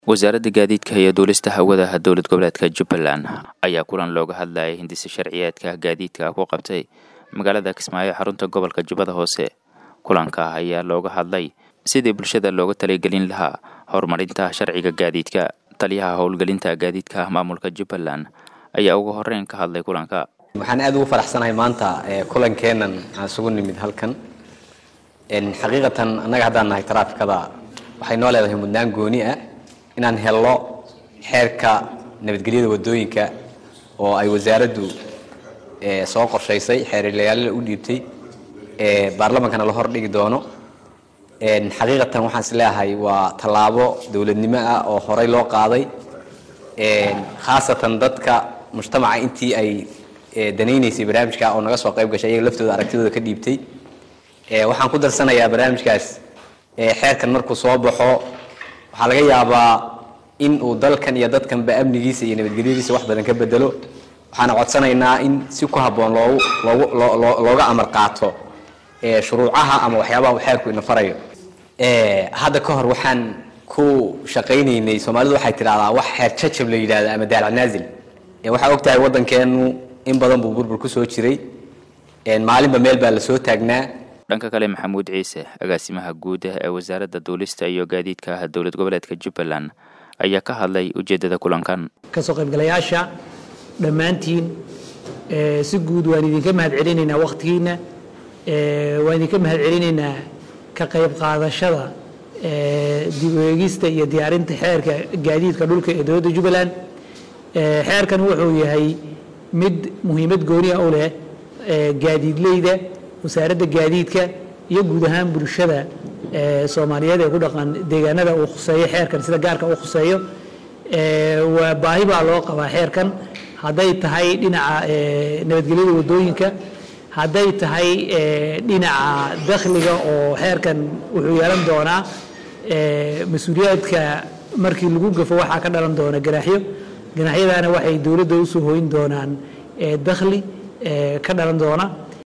wasaaradda gaadiidka iyo duulista hawada dowlad goboleedka Jubbaland ayaa kulan looga hadlayay hindisa sharciyeedka gaadiidka ku qabtay magaalada Kismaayo xarunta gobolka Jubbada Hoose. Kulanka ayaa looga hadlay sidii bulshada looga taligelin lahaa horumarinta sharciga gaadiidka. Taliyaha howlgelinta gaadiidka maamulka Jubbaland ayaa ugu horeyn ka hadlay kulanka. waxaan aad ugu faraxsanahay maanta kulankeenan aan isugu nimid halkan xaqiiqatan anaga haddaan nahay taraafikada waxay noo leedahay mudnaan gooni ah inaan helno xeerka nabadgelyada wadooyinka oo ay wasaaraddu soo qorshaysay xeerlayaal u dhiibtay baarlamaankana la hor dhigi doono xaqiiqatan waxaan is leeyahay waa talaabo dawladnimo ah oo horay loo qaaday khaasatan dadka mujtamaca intii ay danaynaysay barnaamijka oo naga soo qayb gashay iyaga laftooda aragtidooda ka dhiibtay waxaan ku darsanayaa barnaamijkaas xeerkan markuu soo baxo waxaa laga yaabaa in uu dalkan iyo dadkanba amnigiisa iyo nabadgelyadiisa wax badan ka bedelo waxaan codsanaynaa in si ku habboon looga amar qaato shuruucaha ama waxyaabaha uu xeerku ina farayo hadda ka hor waxaan ku shaqaynaynay Soomaalidu waxay tiraahdaa wax xeer jajab la yiraahdo ama daal naazil waxa ogtahay wadankeenu in badan buu burbur ku soo jiray maalinba meel baa la soo taagnaa. dhanka kale Maxamuud Ciise agaasimaha guud ee wasaaradda duulista iyo gaadiidka dowlad goboleedka Jubbaland ayaa ka hadlay ujeedada kulankan. ka soo qaybgalayaasha dhamaantiin si guud waan idinka mahadcelinaynaa waqtigiina waan idinka mahadcelinaynaa ka qayb qaadashada dib u eegista iyo diyaarinta xeerka gaadiidka dhulka ee dowladda Jubbaland. xeerkan wuxuu yahay mid muhiimad gooni ah u leh gaadiidleyda wasaaradda gaadiidka iyo guud ahaan bulshada Soomaaliyeed ee ku dhaqan deegaanada uu khuseeyo xeerkan sida gaarka uu khuseeyo waa baahi baa loo qabaa xeerkan haday tahay dhinaca nabadgelyada wadooyinka haday tahay dhinaca dakhliga oo xeerkan wuxuu yeelan doonaa mas'uuliyadka markii lagu gafo waxa ka dhalan doona ganaaxyadaana waxay dawladda u soo hooyin doonaan dakhli ka dhalan doona